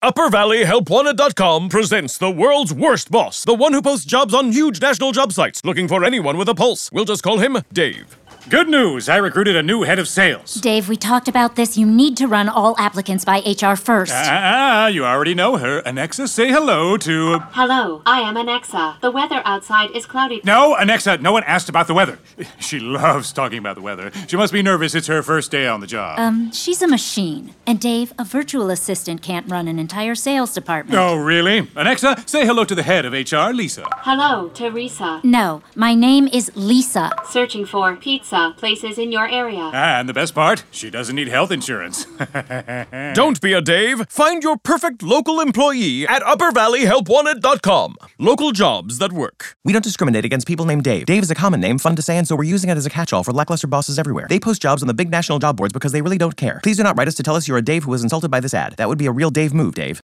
UpperValleyHelpWanted.com presents the world's worst boss, the one who posts jobs on huge national job sites, looking for anyone with a pulse. We'll just call him Dave. Good news! I recruited a new head of sales. Dave, we talked about this. You need to run all applicants by HR first. You already know her. Anexa, say hello to... Hello, I am Anexa. The weather outside is cloudy. No, Anexa, no one asked about the weather. She loves talking about the weather. She must be nervous. It's her first day on the job. She's a machine. And Dave, a virtual assistant can't run an entire sales department. Oh, really? Anexa, say hello to the head of HR, Lisa. Hello, Teresa. No, my name is Lisa. Searching for pizza places in your area. And the best part, she doesn't need health insurance. Don't be a Dave. Find your perfect local employee at UpperValleyHelpWanted.com. Local jobs that work. We don't discriminate against people named Dave. Dave is a common name, fun to say, and so we're using it as a catch-all for lackluster bosses everywhere. They post jobs on the big national job boards because they really don't care. Please do not write us to tell us you're a Dave who was insulted by this ad. That would be a real Dave move, Dave.